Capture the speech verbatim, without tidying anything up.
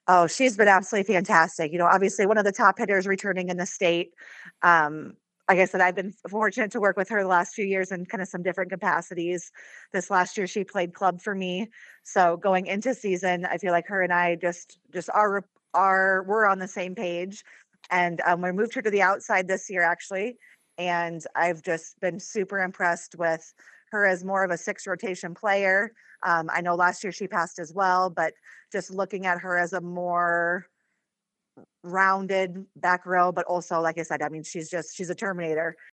Oh, she's been absolutely fantastic. You know, obviously one of the top hitters returning in the state. Um, like I said, I've been f fortunate to work with her the last few years in kinda some different capacities. This last year, she played club for me. So going into season, I feel like her and I just just are are we're on the same page. And, um, we moved her to the outside this year, actually, and I've just been super impressed with her as more of a six rotation player. Um, I know last year she passed as well, but just looking at her as a more rounded back row, but also, like I said, I mean, she's just she's a terminator.